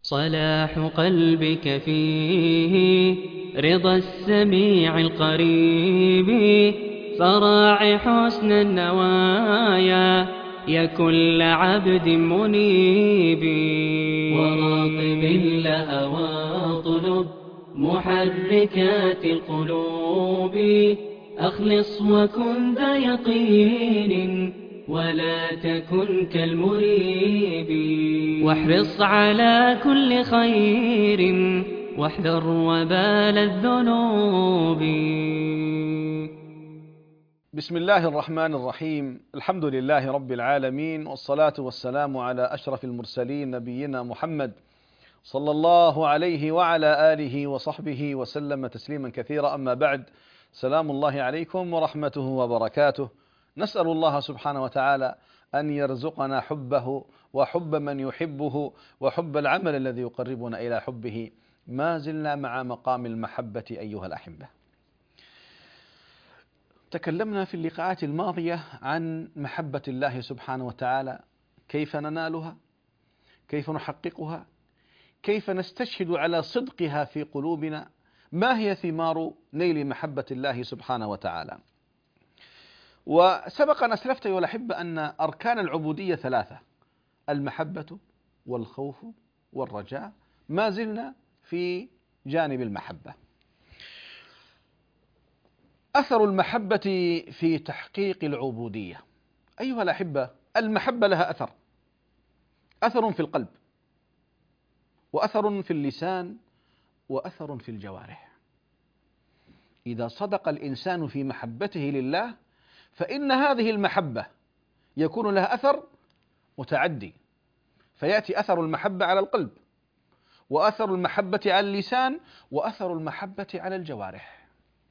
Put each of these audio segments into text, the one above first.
صلاح قلبك فيه رضا السميع القريب، فراع حسن النوايا يا كل عبد منيب. وراقب الله واطلب محركات القلوب، أخلص وكن ذا يقين ولا تكن كالمريب. واحرص على كل خير واحذر وبال الذنوب. بسم الله الرحمن الرحيم. الحمد لله رب العالمين، والصلاة والسلام على أشرف المرسلين نبينا محمد صلى الله عليه وعلى آله وصحبه وسلم تسليما كثيرا. أما بعد، سلام الله عليكم ورحمته وبركاته. نسأل الله سبحانه وتعالى أن يرزقنا حبه وحب من يحبه وحب العمل الذي يقربنا إلى حبه. ما زلنا مع مقام المحبة أيها الأحبة. تكلمنا في اللقاءات الماضية عن محبة الله سبحانه وتعالى، كيف ننالها، كيف نحققها، كيف نستشهد على صدقها في قلوبنا، ما هي ثمار نيل محبة الله سبحانه وتعالى. وسبق أن أسلفت أيها الأحبة أن أركان العبودية ثلاثة: المحبة والخوف والرجاء. ما زلنا في جانب المحبة. أثر المحبة في تحقيق العبودية. أيها الأحبة، المحبة لها أثر في القلب، وأثر في اللسان، وأثر في الجوارح. إذا صدق الإنسان في محبته لله فإن هذه المحبة يكون لها أثر متعدي، فيأتي أثر المحبة على القلب، وأثر المحبة على اللسان، وأثر المحبة على الجوارح.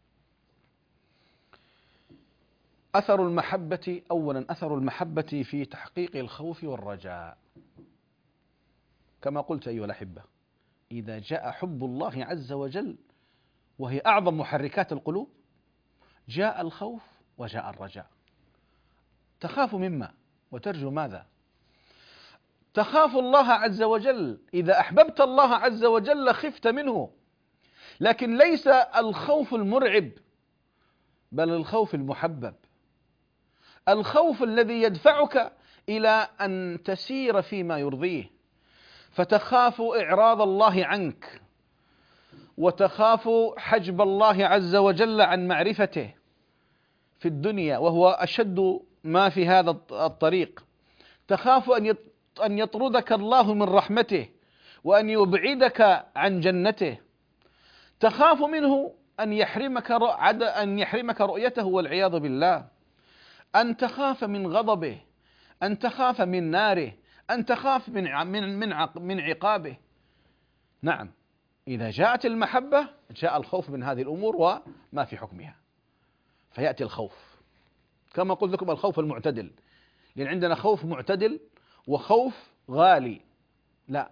أثر المحبة أولا، أثر المحبة في تحقيق الخوف والرجاء. كما قلت أيها الأحبة، إذا جاء حب الله عز وجل وهي أعظم محركات القلوب، جاء الخوف وجاء الرجاء. تخاف مما وترجو ماذا؟ تخاف الله عز وجل. إذا أحببت الله عز وجل خفت منه، لكن ليس الخوف المرعب، بل الخوف المحبب، الخوف الذي يدفعك إلى أن تسير فيما يرضيه. فتخاف إعراض الله عنك، وتخاف حجب الله عز وجل عن معرفته في الدنيا، وهو أشد ما في هذا الطريق. تخاف أن يطردك الله من رحمته، وأن يبعدك عن جنته. تخاف منه أن يحرمك رؤيته والعياذ بالله، أن تخاف من غضبه، أن تخاف من ناره، أن تخاف من عقابه. نعم، إذا جاءت المحبة جاء الخوف من هذه الأمور وما في حكمها، فيأتي الخوف. كما قلت لكم، الخوف المعتدل، لأن عندنا خوف معتدل وخوف غالي. لا،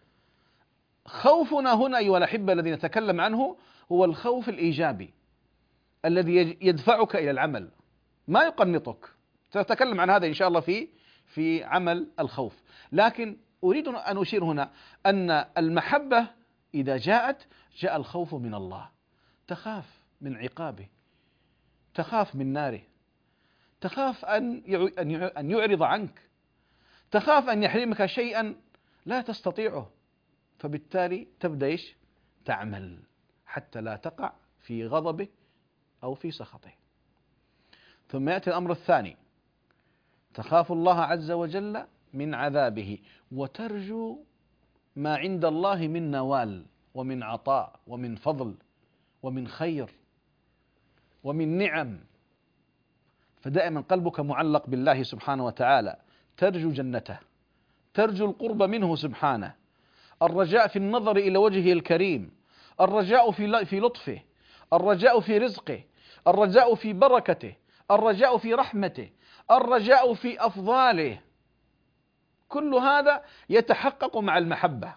خوفنا هنا أيها الأحبة الذي نتكلم عنه هو الخوف الإيجابي الذي يدفعك إلى العمل، ما يقنطك. سأتكلم عن هذا إن شاء الله في عمل الخوف. لكن أريد أن أشير هنا أن المحبة إذا جاء الخوف من الله. تخاف من عقابه، تخاف من ناره، تخاف أن يعرض عنك، تخاف أن يحرمك شيئا لا تستطيعه، فبالتالي تبدأ تعمل حتى لا تقع في غضبه أو في سخطه. ثم يأتي الأمر الثاني: تخاف الله عز وجل من عذابه، وترجو ما عند الله من نوال ومن عطاء ومن فضل ومن خير ومن نعم. فدائما قلبك معلق بالله سبحانه وتعالى، ترجو جنته، ترجو القرب منه سبحانه، الرجاء في النظر إلى وجهه الكريم، الرجاء في لطفه، الرجاء في رزقه، الرجاء في بركته، الرجاء في رحمته، الرجاء في أفضاله. كل هذا يتحقق مع المحبة.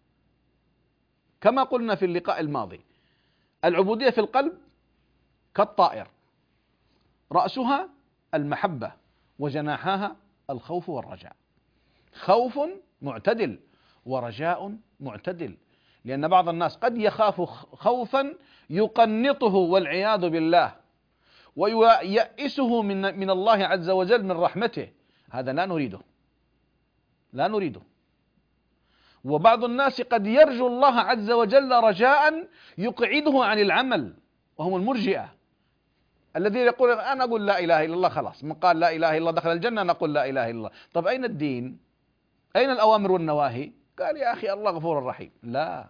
كما قلنا في اللقاء الماضي، العبودية في القلب كالطائر، رأسها المحبة وجناحاها الخوف والرجاء. خوف معتدل ورجاء معتدل، لأن بعض الناس قد يخاف خوفا يقنطه والعياذ بالله وييأسه من الله عز وجل من رحمته، هذا لا نريده، لا نريده. وبعض الناس قد يرجو الله عز وجل رجاء يقعده عن العمل، وهم المرجئة الذين يقول أنا أقول لا إله إلا الله، خلاص من قال لا إله إلا الله دخل الجنة، نقول لا إله إلا الله. طب أين الدين؟ أين الأوامر والنواهي؟ قال يا أخي الله غفور رحيم. لا،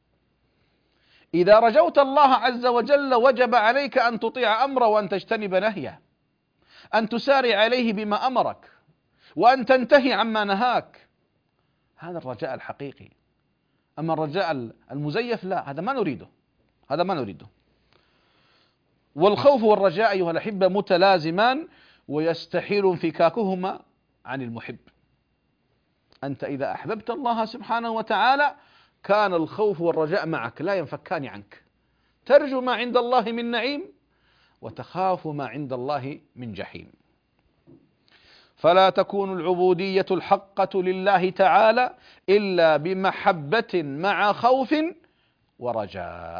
إذا رجوت الله عز وجل وجب عليك أن تطيع أمره وأن تجتنب نهيه، أن تسارع عليه بما أمرك وأن تنتهي عما نهاك، هذا الرجاء الحقيقي. أما الرجاء المزيف لا، هذا ما نريده، هذا ما نريده. والخوف والرجاء أيها الأحبة متلازمان ويستحيل انفكاكهما عن المحب. أنت إذا أحببت الله سبحانه وتعالى كان الخوف والرجاء معك لا ينفكان عنك، ترجو ما عند الله من نعيم وتخاف ما عند الله من جحيم. فلا تكون العبودية الحقة لله تعالى إلا بمحبة مع خوف ورجاء.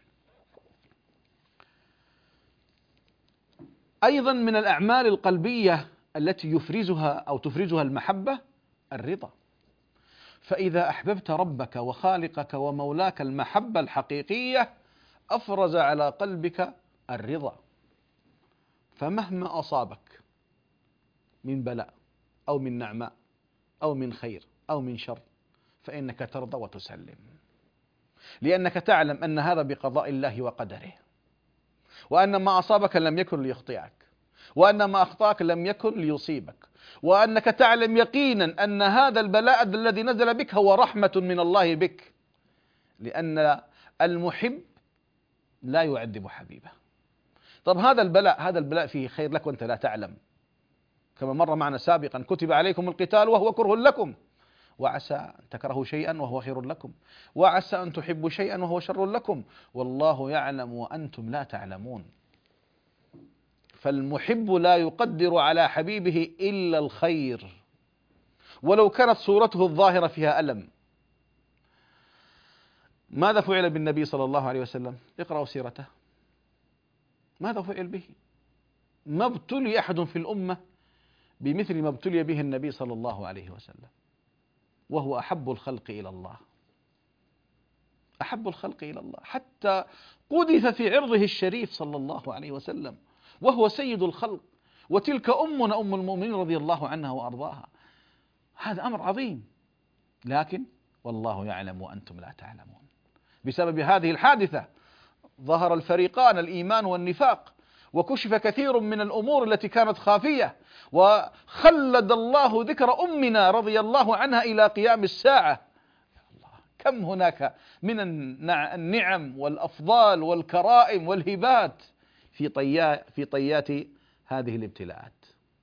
أيضا من الأعمال القلبية التي يفرزها أو تفرزها المحبة الرضا. فإذا أحببت ربك وخالقك ومولاك المحبة الحقيقية أفرز على قلبك الرضا، فمهما أصابك من بلاء أو من نعماء أو من خير أو من شر فإنك ترضى وتسلم، لأنك تعلم أن هذا بقضاء الله وقدره، وأن ما أصابك لم يكن ليخطئك، وأن ما أخطأك لم يكن ليصيبك، وأنك تعلم يقينا أن هذا البلاء الذي نزل بك هو رحمة من الله بك، لأن المحب لا يعذب حبيبه. طب هذا البلاء فيه خير لك وأنت لا تعلم، كما مر معنا سابقا: كتب عليكم القتال وهو كره لكم، وعسى أن تكرهوا شيئا وهو خير لكم، وعسى أن تحبوا شيئا وهو شر لكم، والله يعلم وأنتم لا تعلمون. فالمحب لا يقدر على حبيبه إلا الخير، ولو كانت صورته الظاهرة فيها ألم. ماذا فعل بالنبي صلى الله عليه وسلم؟ اقرأوا سيرته، ماذا فعل به؟ ما ابتلي أحد في الأمة بمثل ما ابتلي به النبي صلى الله عليه وسلم، وهو أحب الخلق إلى الله، أحب الخلق إلى الله، حتى قذف في عرضه الشريف صلى الله عليه وسلم، وهو سيد الخلق، وتلك أمنا أم المؤمنين رضي الله عنها وأرضاها. هذا أمر عظيم، لكن والله يعلم وأنتم لا تعلمون. بسبب هذه الحادثة ظهر الفريقان، الإيمان والنفاق، وكشف كثير من الأمور التي كانت خافية، وخلد الله ذكر أمنا رضي الله عنها إلى قيام الساعة. كم هناك من النعم والأفضال والكرائم والهبات في طيات هذه الابتلاءات.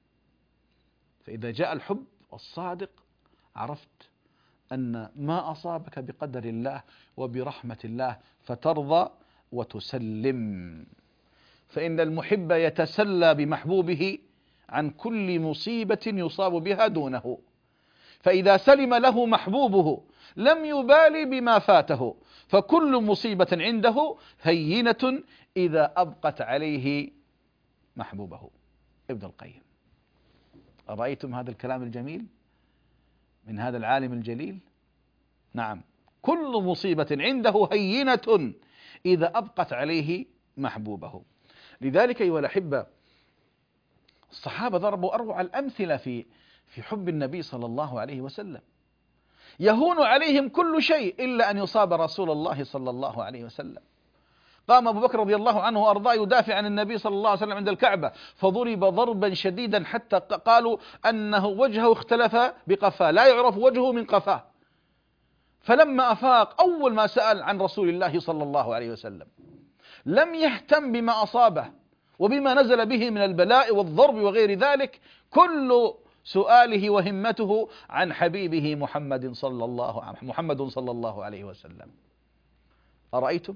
فإذا جاء الحب الصادق عرفت أن ما أصابك بقدر الله وبرحمة الله، فترضى وتسلم. فإن المحب يتسلى بمحبوبه عن كل مصيبة يصاب بها دونه، فإذا سلم له محبوبه لم يبالي بما فاته، فكل مصيبة عنده هينة إذا أبقت عليه محبوبه. ابن القيم. أرأيتم هذا الكلام الجميل من هذا العالم الجليل؟ نعم، كل مصيبة عنده هينة إذا أبقت عليه محبوبه. لذلك أيها الأحبة الصحابة ضربوا أروع الأمثلة في حب النبي صلى الله عليه وسلم. يهون عليهم كل شيء إلا أن يصاب رسول الله صلى الله عليه وسلم. قام أبو بكر رضي الله عنه وأرضاه يدافع عن النبي صلى الله عليه وسلم عند الكعبة، فضرب ضربا شديدا حتى قالوا أنه وجهه اختلف بقفاه، لا يعرف وجهه من قفاه. فلما أفاق أول ما سأل عن رسول الله صلى الله عليه وسلم، لم يهتم بما أصابه وبما نزل به من البلاء والضرب وغير ذلك، كل سؤاله وهمته عن حبيبه محمد صلى الله عليه وسلم. أرأيتم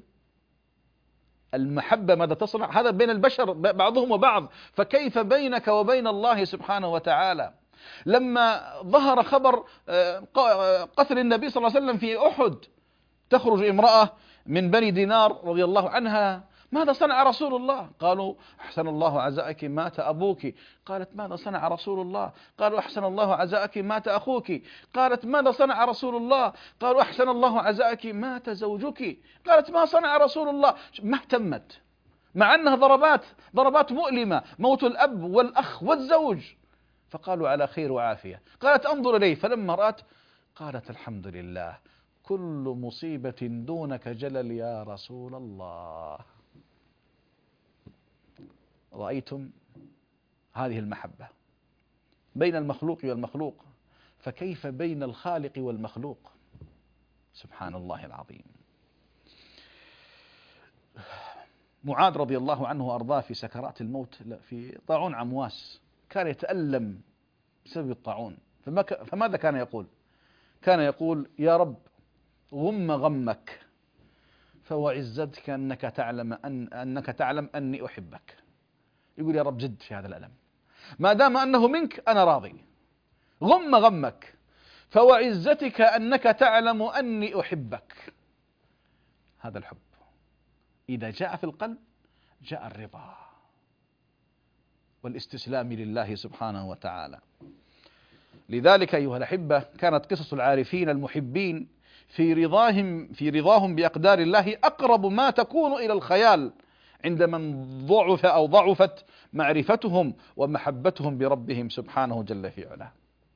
المحبة ماذا تصنع؟ هذا بين البشر بعضهم وبعض، فكيف بينك وبين الله سبحانه وتعالى؟ لما ظهر خبر قتل النبي صلى الله عليه وسلم في أحد، تخرج امرأة من بني دينار رضي الله عنها: ماذا صنع رسول الله؟ قالوا: أحسن الله عزاءك مات أبوك. قالت: ماذا صنع رسول الله؟ قالوا: أحسن الله عزاءك مات أخوك. قالت: ماذا صنع رسول الله؟ قالوا: أحسن الله عزاءك مات زوجك. قالت: ما صنع رسول الله؟ ما اهتمت، مع أنها ضربات مؤلمة، موت الأب والأخ والزوج. فقالوا: على خير وعافية. قالت: انظر إليه. فلما رأت قالت: الحمد لله، كل مصيبة دونك جلل يا رسول الله. رأيتم هذه المحبة بين المخلوق والمخلوق، فكيف بين الخالق والمخلوق؟ سبحان الله العظيم. معاذ رضي الله عنه وأرضاه في سكرات الموت في طاعون عمواس كان يتألم بسبب الطاعون، فماذا كان يقول؟ كان يقول: يا رب غم غمك، فوعزتك أنك تعلم أني أحبك. يقول: يا رب زد في هذا الألم، ما دام أنه منك أنا راضي. غم غمك، فوعزتك أنك تعلم أني أحبك. هذا الحب إذا جاء في القلب جاء الرضا والاستسلام لله سبحانه وتعالى. لذلك أيها الأحبة كانت قصص العارفين المحبين في رضاهم بأقدار الله أقرب ما تكون إلى الخيال عند من ضعف أو ضعفت معرفتهم ومحبتهم بربهم سبحانه جل في علاه.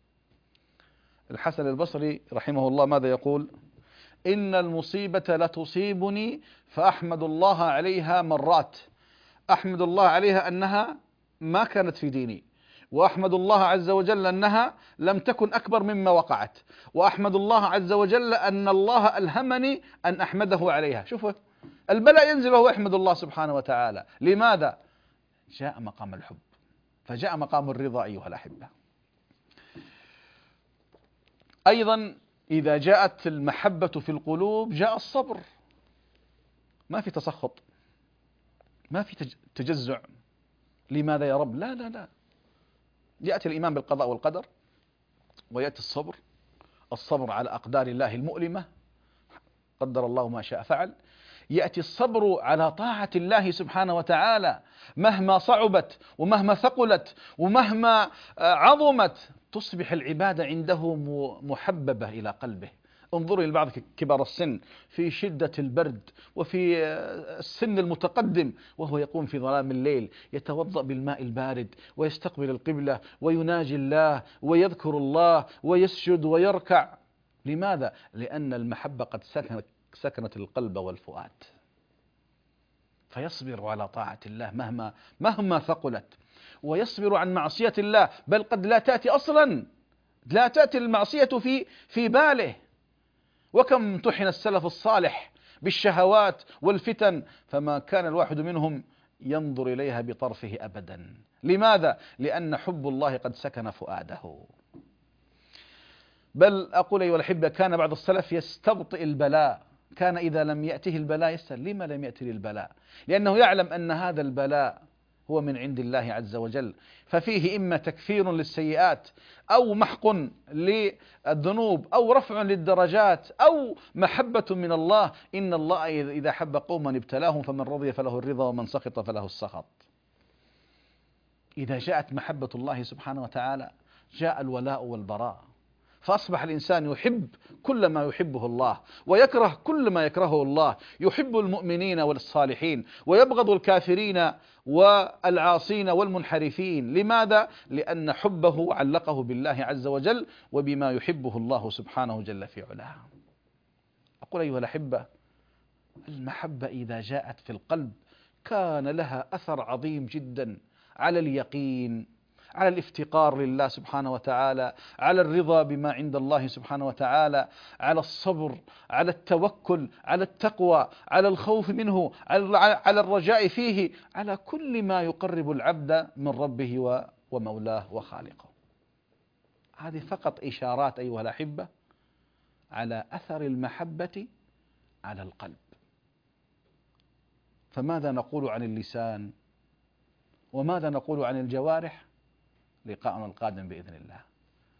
الحسن البصري رحمه الله ماذا يقول؟ إن المصيبة لتصيبني فأحمد الله عليها مرات، أحمد الله عليها أنها ما كانت في ديني، وأحمد الله عز وجل أنها لم تكن أكبر مما وقعت، وأحمد الله عز وجل أن الله ألهمني أن أحمده عليها. شوفوا البلاء ينزل وهو يحمد الله سبحانه وتعالى. لماذا؟ جاء مقام الحب، فجاء مقام الرضا أيها الأحبة. أيضا إذا جاءت المحبة في القلوب جاء الصبر، ما في تسخط، ما في تجزع. لماذا يا رب؟ لا لا لا، يأتي الإيمان بالقضاء والقدر، ويأتي الصبر على أقدار الله المؤلمة، قدر الله ما شاء فعل. يأتي الصبر على طاعة الله سبحانه وتعالى مهما صعبت ومهما ثقلت ومهما عظمت، تصبح العبادة عنده محببة إلى قلبه. انظروا إلى بعض كبار السن في شدة البرد وفي السن المتقدم وهو يقوم في ظلام الليل يتوضأ بالماء البارد ويستقبل القبلة ويناجي الله ويذكر الله ويسجد ويركع. لماذا؟ لأن المحبة قد سكنت القلب والفؤاد، فيصبر على طاعة الله مهما ثقلت، ويصبر عن معصية الله، بل قد لا تأتي أصلا، لا تأتي المعصية في باله. وكم امتحن السلف الصالح بالشهوات والفتن فما كان الواحد منهم ينظر إليها بطرفه أبدا. لماذا؟ لأن حب الله قد سكن فؤاده. بل أقول أيها الأحبة كان بعض السلف يستبطئ البلاء، كان إذا لم يأته البلاء يسأل: لما لم يأتي البلاء؟ لأنه يعلم أن هذا البلاء هو من عند الله عز وجل، ففيه إما تكفير للسيئات أو محق للذنوب أو رفع للدرجات أو محبة من الله. إن الله إذا حب قوما ابتلاهم فمن رضي فله الرضا ومن سخط فله السخط. إذا جاءت محبة الله سبحانه وتعالى جاء الولاء والبراء، فأصبح الإنسان يحب كل ما يحبه الله ويكره كل ما يكرهه الله، يحب المؤمنين والصالحين ويبغض الكافرين والعاصين والمنحرفين. لماذا؟ لأن حبه علقه بالله عز وجل وبما يحبه الله سبحانه جل في علاه. أقول أيها الأحبة المحبة إذا جاءت في القلب كان لها أثر عظيم جدا على اليقين، على الافتقار لله سبحانه وتعالى، على الرضا بما عند الله سبحانه وتعالى، على الصبر، على التوكل، على التقوى، على الخوف منه، على الرجاء فيه، على كل ما يقرب العبد من ربه ومولاه وخالقه. هذه فقط إشارات أيها الأحبة على أثر المحبة على القلب. فماذا نقول عن اللسان وماذا نقول عن الجوارح؟ لقاءنا القادم بإذن الله.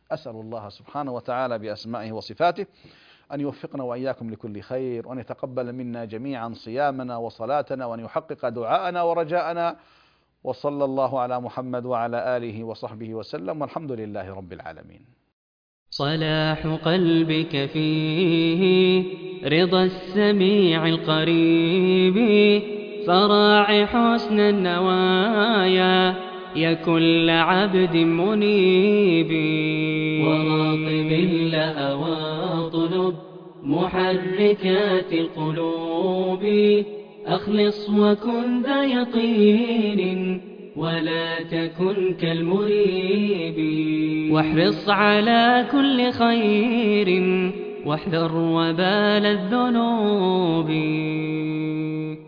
أسأل الله سبحانه وتعالى بأسمائه وصفاته أن يوفقنا وإياكم لكل خير، وأن يتقبل منا جميعا صيامنا وصلاتنا، وأن يحقق دعاءنا ورجاءنا. وصلى الله على محمد وعلى آله وصحبه وسلم، والحمد لله رب العالمين. صلاح قلبك فيه رضا السميع القريب، فراع حسن النوايا يا كل عبد منيب. وراقب الله واطلب محركات القلوب، أخلص وكن ذا يقين ولا تكن كالمريب. واحرص على كل خير واحذر وبال الذنوب.